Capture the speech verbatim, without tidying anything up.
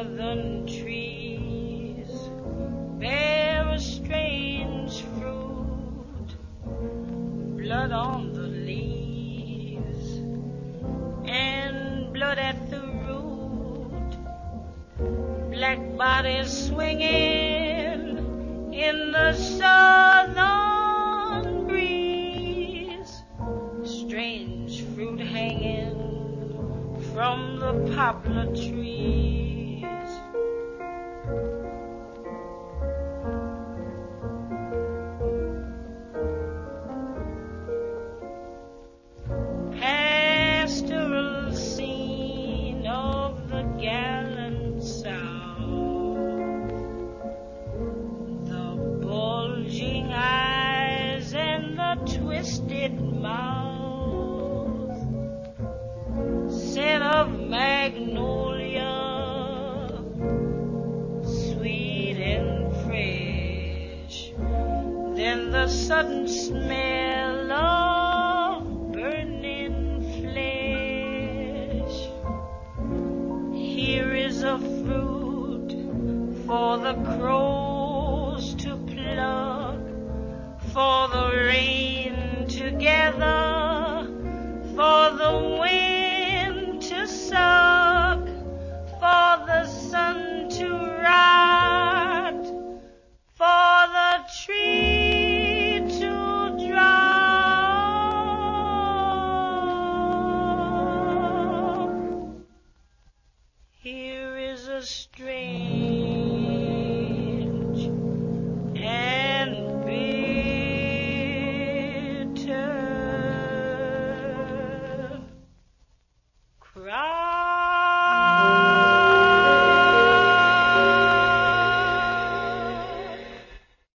southern trees bear a strange fruit, blood on the leaves and blood at the root, black bodies swinging in the southern breeze, strange fruit hanging from the poplar trees. Pastoral scene of the gallant South, the bulging eyes and the twisted mouth, scent of magnolia, sweet and fresh, then the sudden smell of burning flesh. Here is a fruit for the crows to pluck, for the rain to gather